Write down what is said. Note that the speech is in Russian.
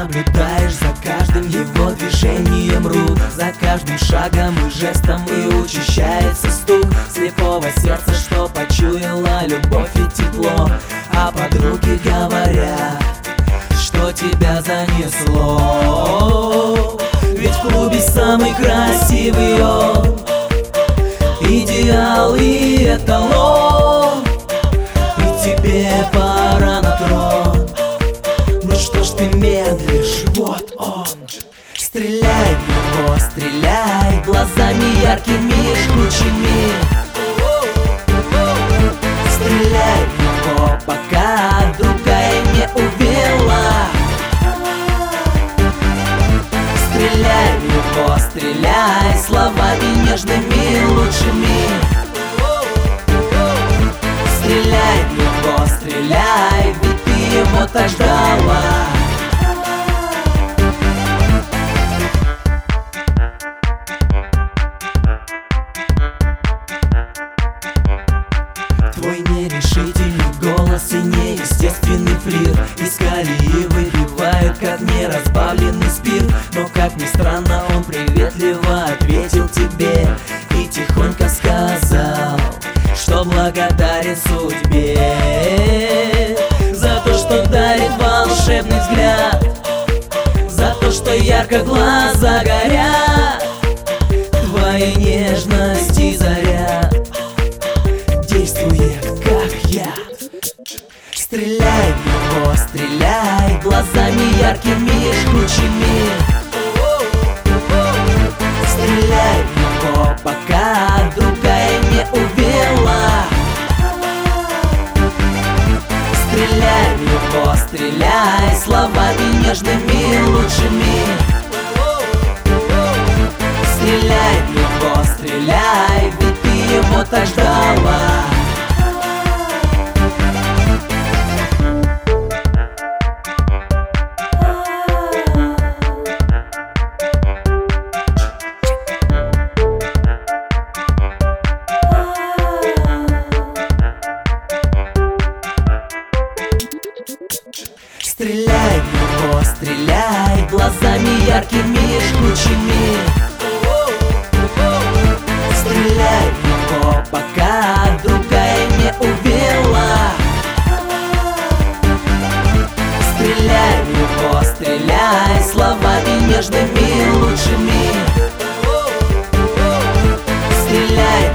наблюдаешь за каждым его движением рук, за каждым шагом и жестом, и учащается стук слепого сердца, что почуяло любовь и тепло. А подруги говорят, что тебя занесло, ведь в клубе самый красивый он, идеал и эталон, и тебе пора на трон. Ну что ж ты медлишь, вот он. Стреляй в него, стреляй глазами яркими, жгучими. Стреляй в него, пока другая не увела. Стреляй в него, стреляй словами нежными, лучшими. Стреляй в него, стреляй, ведь ты его так ждала. Твой нерешительный голос и неестественный флирт из колеи выбивают, как неразбавленный спирт. Но как ни странно, он приветливо ответил тебе и тихонько сказал, что благодарен судьбе за то, что дарит волшебный взгляд, за то, что ярко глаза горят, твоей нежности заряд действует как яд. Стреляй в него, стреляй глазами яркими, жгучими. Стреляй в него, пока другая не увела. Стреляй в него, стреляй словами нежными, лучшими. Стреляй в него, стреляй, ведь ты его так ждала. Стреляй в него, стреляй глазами яркими, жгучими. Стреляй в него, пока другая не увела. Стреляй в него, стреляй словами нежными, лучшими. Стреляй